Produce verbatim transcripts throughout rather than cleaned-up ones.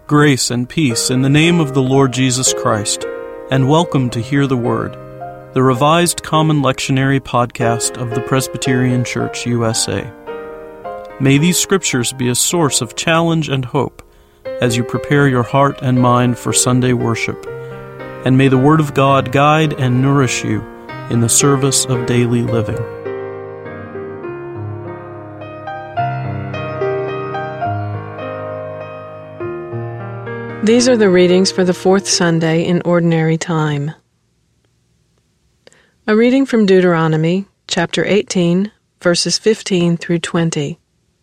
Grace and peace in the name of the Lord Jesus Christ, and welcome to Hear the Word, the revised Common Lectionary podcast of the Presbyterian Church, U S A. May these scriptures be a source of challenge and hope as you prepare your heart and mind for Sunday worship, and may the Word of God guide and nourish you in the service of daily living. These are the readings for the fourth Sunday in Ordinary Time. A reading from Deuteronomy, chapter eighteen, verses fifteen through twenty.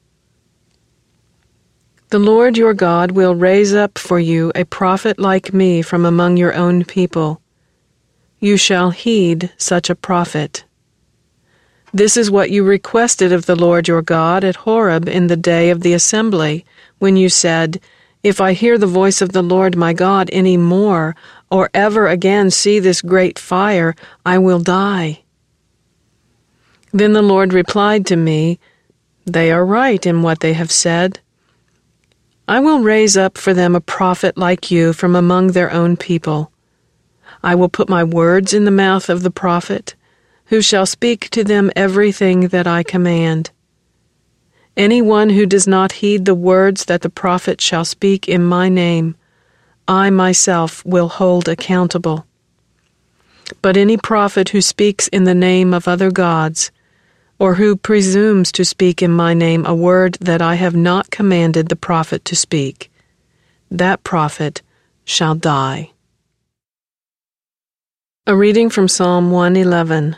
The Lord your God will raise up for you a prophet like me from among your own people. You shall heed such a prophet. This is what you requested of the Lord your God at Horeb in the day of the assembly, when you said, If I hear the voice of the Lord my God any more, or ever again see this great fire, I will die. Then the Lord replied to me, They are right in what they have said. I will raise up for them a prophet like you from among their own people. I will put my words in the mouth of the prophet, who shall speak to them everything that I command. Anyone who does not heed the words that the prophet shall speak in my name, I myself will hold accountable. But any prophet who speaks in the name of other gods, or who presumes to speak in my name a word that I have not commanded the prophet to speak, that prophet shall die. A reading from Psalm one eleven.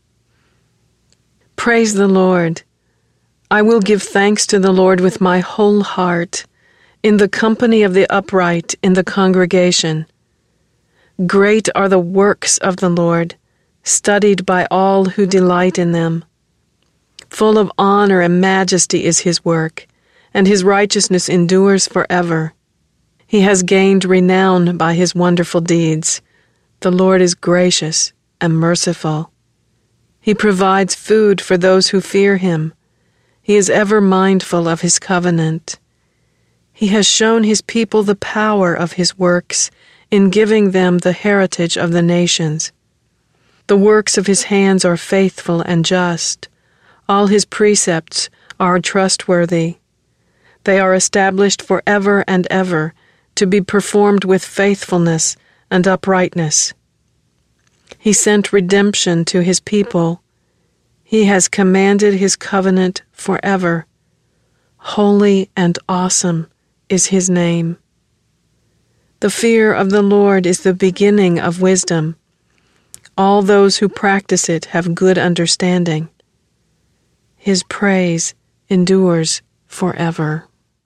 Praise the Lord. I will give thanks to the Lord with my whole heart, in the company of the upright in the congregation. Great are the works of the Lord, studied by all who delight in them. Full of honor and majesty is his work, and his righteousness endures forever. He has gained renown by his wonderful deeds. The Lord is gracious and merciful. He provides food for those who fear him. He is ever mindful of his covenant. He has shown his people the power of his works in giving them the heritage of the nations. The works of his hands are faithful and just. All his precepts are trustworthy. They are established forever and ever, to be performed with faithfulness and uprightness. He sent redemption to his people. He has commanded his covenant forever. Holy and awesome is his name. The fear of the Lord is the beginning of wisdom. All those who practice it have good understanding. His praise endures forever.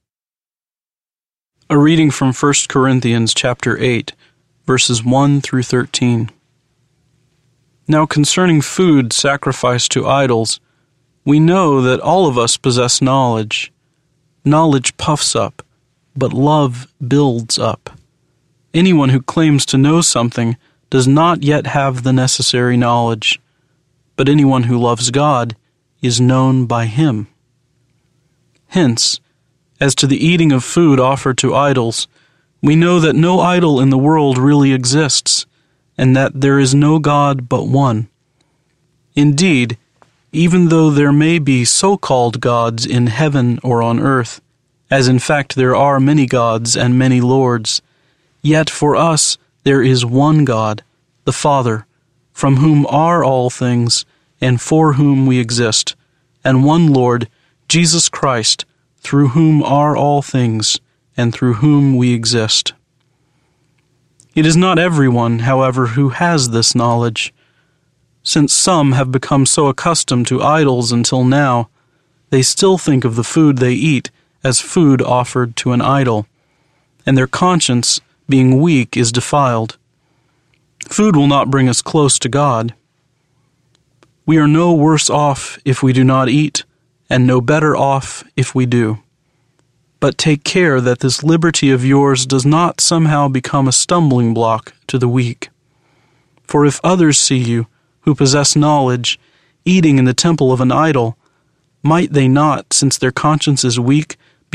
A reading from First Corinthians chapter eight, verses one through thirteen. Now concerning food sacrificed to idols, we know that all of us possess knowledge. Knowledge puffs up, but love builds up. Anyone who claims to know something does not yet have the necessary knowledge, but anyone who loves God is known by him. Hence, as to the eating of food offered to idols, we know that no idol in the world really exists, and that there is no God but one. Indeed, even though there may be so-called gods in heaven or on earth, as in fact there are many gods and many lords, yet for us there is one God, the Father, from whom are all things, and for whom we exist, and one Lord, Jesus Christ, through whom are all things, and through whom we exist. It is not everyone, however, who has this knowledge. Since some have become so accustomed to idols until now, they still think of the food they eat as food offered to an idol, and their conscience, being weak, is defiled. Food will not bring us close to God. We are no worse off if we do not eat, and no better off if we do. But take care that this liberty of yours does not somehow become a stumbling block to the weak. For if others see you, who possess knowledge, eating in the temple of an idol, might they not, since their conscience is weak,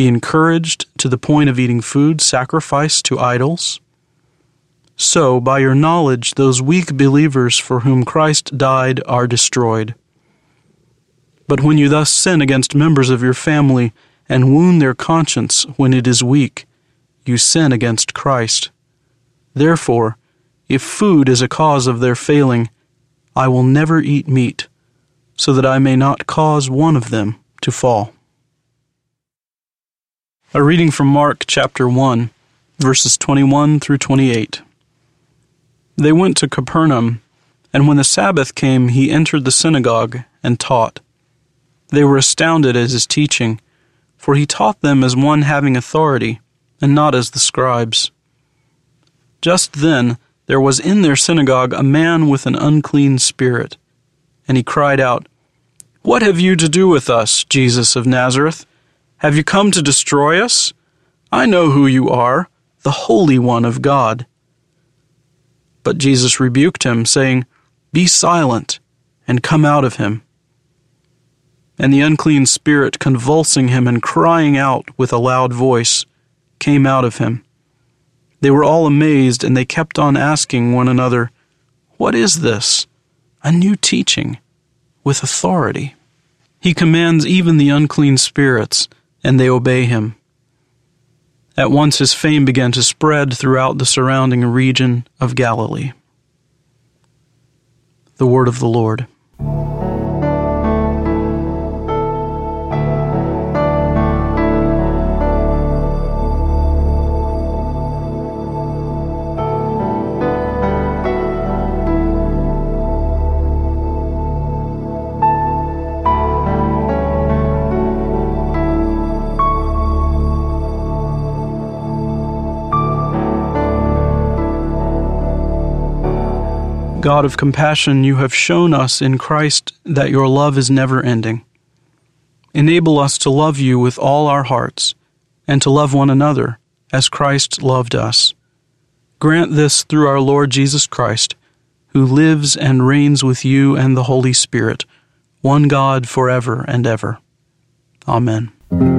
be encouraged to the point of eating food sacrificed to idols? So, by your knowledge, those weak believers for whom Christ died are destroyed. But when you thus sin against members of your family and wound their conscience when it is weak, you sin against Christ. Therefore, if food is a cause of their failing, I will never eat meat, so that I may not cause one of them to fall. A reading from Mark chapter one, verses twenty-one through twenty-eight. They went to Capernaum, and when the Sabbath came, he entered the synagogue and taught. They were astounded at his teaching, for he taught them as one having authority, and not as the scribes. Just then there was in their synagogue a man with an unclean spirit, and he cried out, "What have you to do with us, Jesus of Nazareth? Have you come to destroy us? I know who you are, the Holy One of God." But Jesus rebuked him, saying, "Be silent, and come out of him." And the unclean spirit, convulsing him and crying out with a loud voice, came out of him. They were all amazed, and they kept on asking one another, "What is this? A new teaching, with authority. He commands even the unclean spirits, and they obey him." At once his fame began to spread throughout the surrounding region of Galilee. The word of the Lord. God of compassion, you have shown us in Christ that your love is never ending. Enable us to love you with all our hearts, and to love one another as Christ loved us. Grant this through our Lord Jesus Christ, who lives and reigns with you and the Holy Spirit, one God forever and ever. Amen.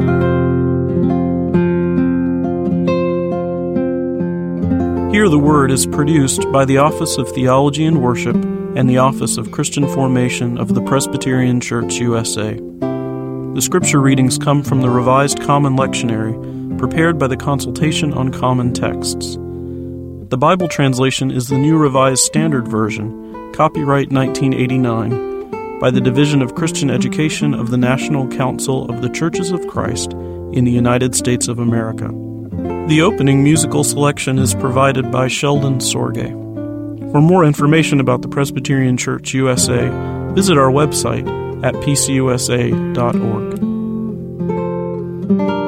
Hear the Word is produced by the Office of Theology and Worship and the Office of Christian Formation of the Presbyterian Church U S A. The scripture readings come from the Revised Common Lectionary, prepared by the Consultation on Common Texts. The Bible translation is the New Revised Standard Version, copyright nineteen eighty-nine, by the Division of Christian Education of the National Council of the Churches of Christ in the United States of America. The opening musical selection is provided by Sheldon Sorge. For more information about the Presbyterian Church U S A, visit our website at p c u s a dot org.